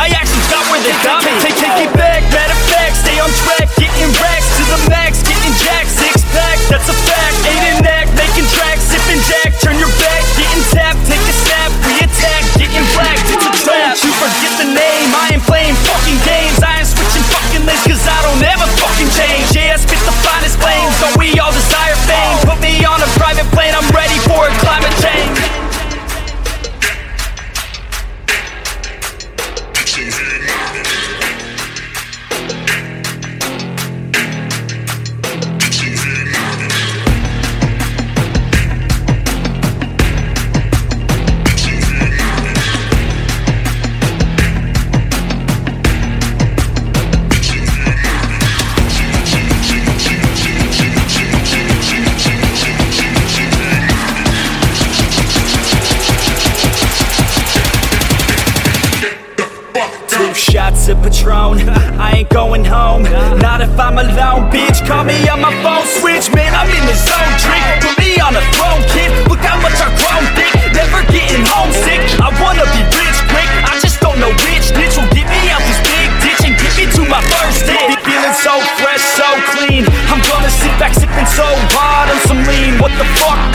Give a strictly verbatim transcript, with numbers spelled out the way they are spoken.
actions got where they got me. Take, take it back, matter of fact, stay on track. Getting racks to the max, getting jacked. Six pack, that's a fact. Eight and act, making tracks, sipping jack. Turn your back, getting tapped. Take a snap, re-attack, getting blacked. It's a trap. Don't you forget the name. I ain't playing fucking games. I ain't switching fucking lanes, cause I don't ever fucking change. Yeah, I spit the finest flames. Don't we all desire fame? Put me on a private plane, I'm ready for a climate change. Shots of Patron, I ain't going home. Not if I'm alone, bitch. Call me on my phone switch, man. I'm in the zone, trick. Put me on a throne, kid. Look how much I've grown thick. Never getting homesick. I wanna be rich quick. I just don't know which niche will get me out this big ditch and get me to my first hit. Feeling so fresh, so clean. I'm gonna sit back sipping so hard on some lean. What the fuck?